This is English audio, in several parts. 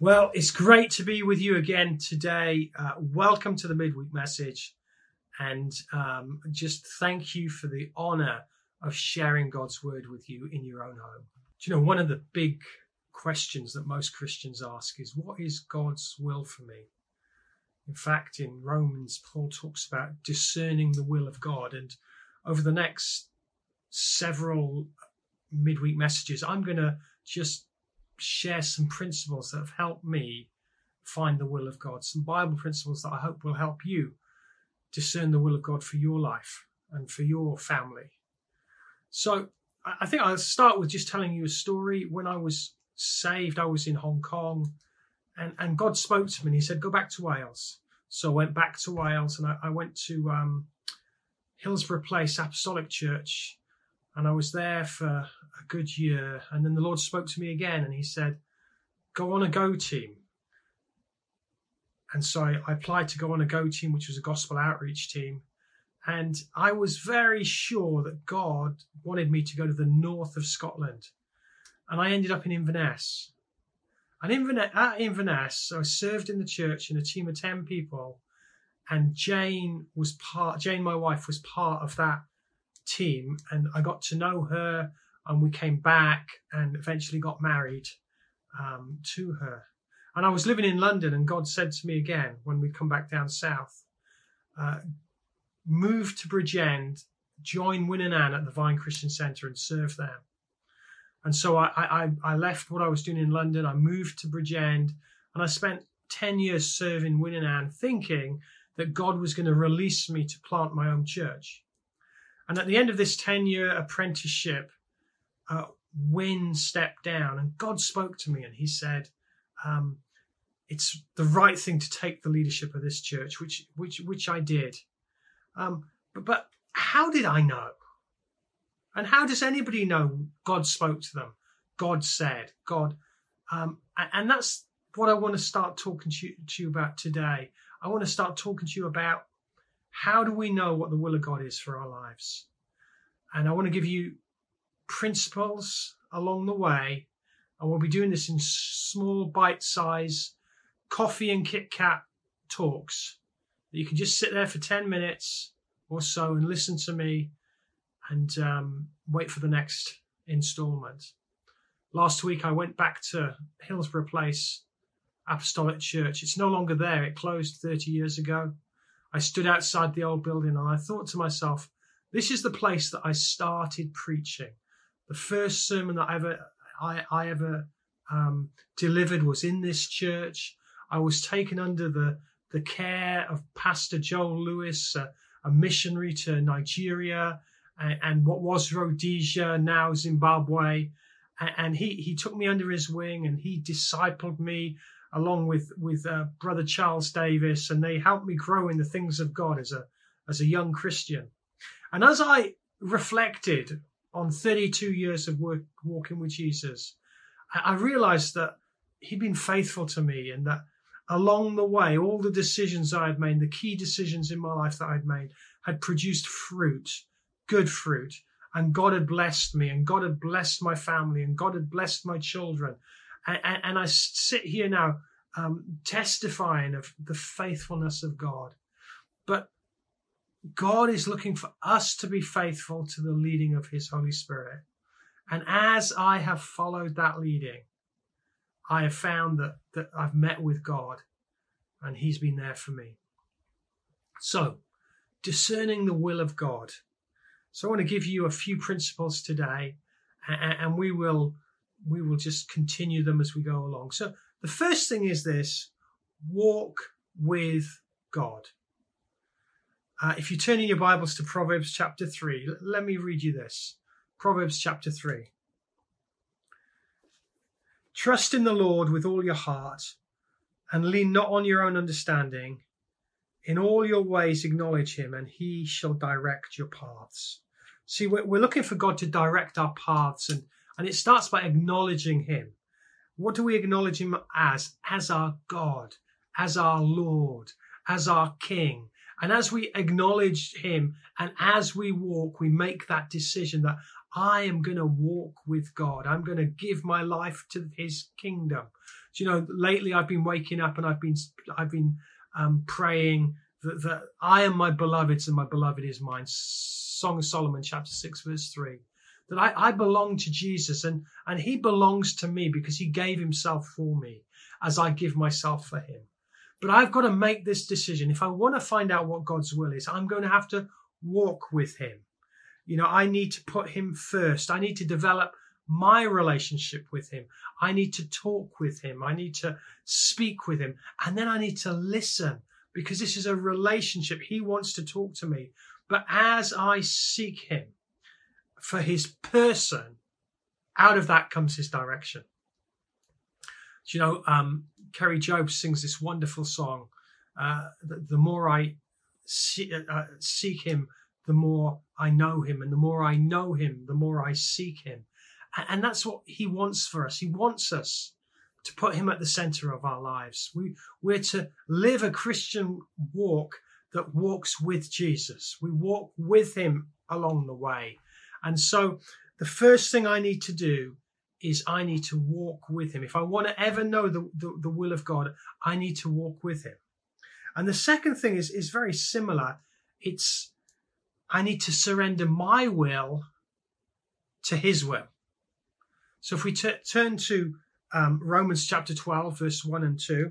Well, it's great to be with you again today. Welcome to the midweek message, and just thank you for the honor of sharing God's word with you in your own home. Do you know, one of the big questions that most Christians ask is, what is God's will for me? In fact, in Romans, Paul talks about discerning the will of God. And over the next several midweek messages, I'm going to just share some principles that have helped me find the will of God, some Bible principles that I hope will help you discern the will of God for your life and for your family. So I think I'll start with just telling you a story. When I was saved, I was in Hong Kong, and God spoke to me and he said, go back to Wales. So I went back to Wales, and I went to Hillsborough Place Apostolic Church, and I was there for a good year. And then the Lord spoke to me again, and he said, go on a Go team. And so I applied to go on a Go team, which was a gospel outreach team. And I was very sure that God wanted me to go to the north of Scotland. And I ended up in Inverness. And at Inverness, I served in the church in a team of 10 people. And Jane, my wife, was part of that team, and I got to know her, and we came back and eventually got married to her. And I was living in London, and God said to me again when we come back down south, move to Bridgend, join Win and Anne at the Vine Christian Centre and serve them. And so I left what I was doing in London. I moved to Bridgend, and I spent 10 years serving Win and Anne, thinking that God was going to release me to plant my own church. And at the end of this 10-year apprenticeship, Win stepped down, and God spoke to me, and he said, it's the right thing to take the leadership of this church, which I did. But how did I know? And how does anybody know God spoke to them? God said, God. And that's what I want to start talking to you about today. I want to start talking to you about, how do we know what the will of God is for our lives? And I want to give you principles along the way. And we'll be doing this in small bite-size coffee and Kit Kat talks. You can just sit there for 10 minutes or so and listen to me and wait for the next installment. Last week, I went back to Hillsborough Place Apostolic Church. It's no longer there. It closed 30 years ago. I stood outside the old building, and I thought to myself, this is the place that I started preaching. The first sermon that I ever delivered was in this church. I was taken under the care of Pastor Joel Lewis, a missionary to Nigeria and what was Rhodesia, now Zimbabwe. And he took me under his wing, and he discipled me along with Brother Charles Davis, and they helped me grow in the things of God as a young Christian. And as I reflected on 32 years of walking with Jesus, I realized that he'd been faithful to me, and that along the way, all the decisions I had made, the key decisions in my life that I'd made, had produced fruit, good fruit. And God had blessed me, and God had blessed my family, and God had blessed my children. And I sit here now testifying of the faithfulness of God. But God is looking for us to be faithful to the leading of his Holy Spirit. And as I have followed that leading, I have found that I've met with God, and he's been there for me. So, discerning the will of God. So I want to give you a few principles today, and we will just continue them as we go along. So the first thing is this: walk with God. If you turn in your Bibles to Proverbs chapter 3, let me read you this. Proverbs chapter 3. Trust in the Lord with all your heart, and lean not on your own understanding. In all your ways acknowledge him, and he shall direct your paths. See, we're looking for God to direct our paths, and it starts by acknowledging him. What do we acknowledge him as? As our God, as our Lord, as our King. And as we acknowledge him, and as we walk, we make that decision that I am going to walk with God. I'm going to give my life to his kingdom. Do you know, lately I've been waking up and I've been praying that I am my beloved's and my beloved is mine. Song of Solomon, chapter 6, verse 3. That I belong to Jesus and he belongs to me because he gave himself for me as I give myself for him. But I've got to make this decision. If I want to find out what God's will is, I'm going to have to walk with him. You know, I need to put him first. I need to develop my relationship with him. I need to talk with him. I need to speak with him. And then I need to listen, because this is a relationship. He wants to talk to me. But as I seek him for his person, out of that comes his direction. Do you know, Kerry Jobe sings this wonderful song. The more I seek him, the more I know him. And the more I know him, the more I seek him. And that's what he wants for us. He wants us to put him at the center of our lives. We're to live a Christian walk that walks with Jesus. We walk with him along the way. And so the first thing I need to do is I need to walk with him. If I want to ever know the will of God, I need to walk with him. And the second thing is very similar. I need to surrender my will to his will. So if we turn to Romans chapter 12, verse 1 and 2.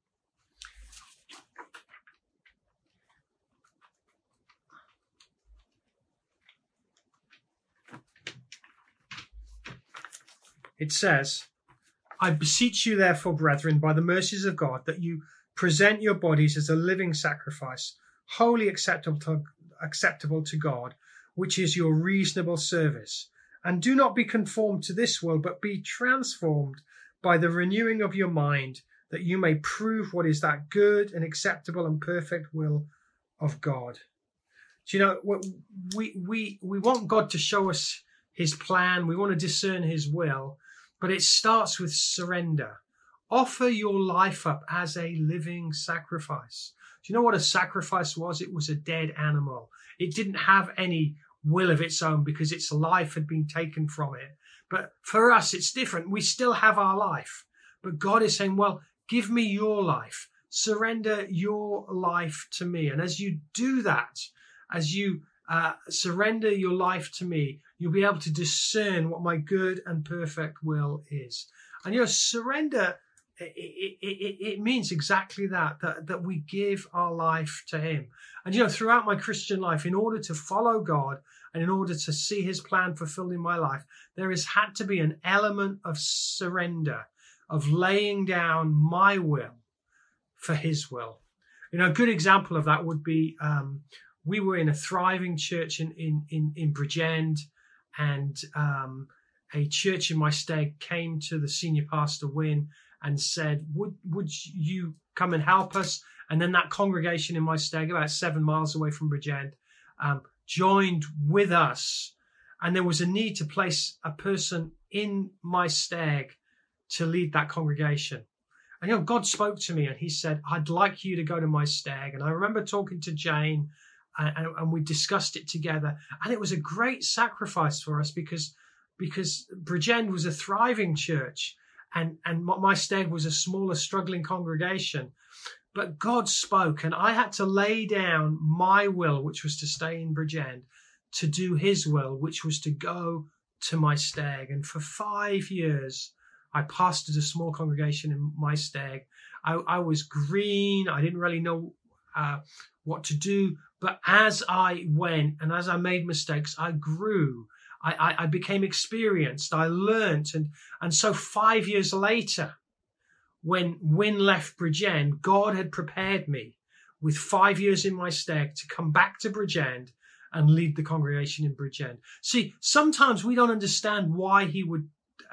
It says, I beseech you therefore, brethren, by the mercies of God, that you present your bodies as a living sacrifice, wholly acceptable to God, which is your reasonable service. And do not be conformed to this world, but be transformed by the renewing of your mind, that you may prove what is that good and acceptable and perfect will of God. Do you know, we want God to show us his plan. We want to discern his will, but it starts with surrender. Offer your life up as a living sacrifice. Do you know what a sacrifice was? It was a dead animal. It didn't have any will of its own because its life had been taken from it. But for us, it's different. We still have our life. But God is saying, well, give me your life. Surrender your life to me. And as you do that, as you surrender your life to me, you'll be able to discern what my good and perfect will is. And, you know, surrender, it means exactly that we give our life to him. And, you know, throughout my Christian life, in order to follow God and in order to see his plan fulfilled in my life, there has had to be an element of surrender, of laying down my will for his will. You know, a good example of that would be we were in a thriving church in Bridgend, and a church in my stag came to the senior pastor, Wynne, and said, would you come and help us? And then that congregation in my stag, about 7 miles away from Bridgend, joined with us. And there was a need to place a person in my stag to lead that congregation. And, you know, God spoke to me and he said, I'd like you to go to my stag. And I remember talking to Jane and we discussed it together. And it was a great sacrifice for us because Bridgend was a thriving church and my stag was a smaller, struggling congregation. But God spoke and I had to lay down my will, which was to stay in Bridgend, to do his will, which was to go to my stag. And for 5 years, I pastored a small congregation in my stag. I was green. I didn't really know what to do. But as I went and as I made mistakes, I grew. I became experienced. I learned. And so 5 years later, when Wynne left Bridgend, God had prepared me with 5 years in my stag to come back to Bridgend and lead the congregation in Bridgend. See, sometimes we don't understand why he would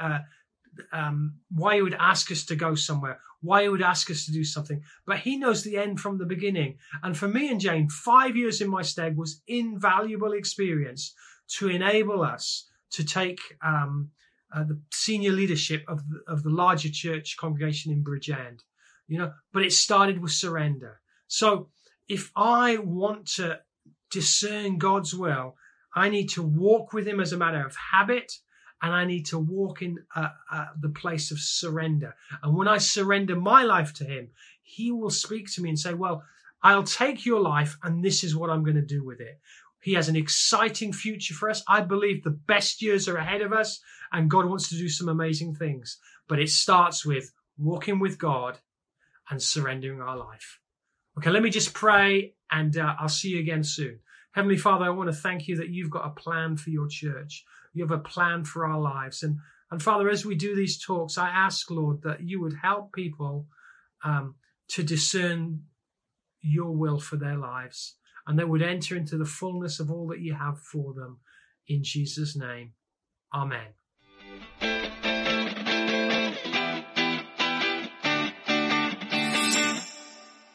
ask us to go somewhere, why he would ask us to do something. But he knows the end from the beginning. And for me and Jane, 5 years in my stag was invaluable experience to enable us to take the senior leadership of the larger church congregation in Bridgend. You know, but it started with surrender. So if I want to discern God's will, I need to walk with him as a matter of habit, and I need to walk in the place of surrender. And when I surrender my life to him, he will speak to me and say, well, I'll take your life and this is what I'm going to do with it. He has an exciting future for us. I believe the best years are ahead of us and God wants to do some amazing things. But it starts with walking with God and surrendering our life. Okay, let me just pray and I'll see you again soon. Heavenly Father, I want to thank you that you've got a plan for your church. You have a plan for our lives. And Father, as we do these talks, I ask, Lord, that you would help people to discern your will for their lives, and they would enter into the fullness of all that you have for them. In Jesus' name, amen.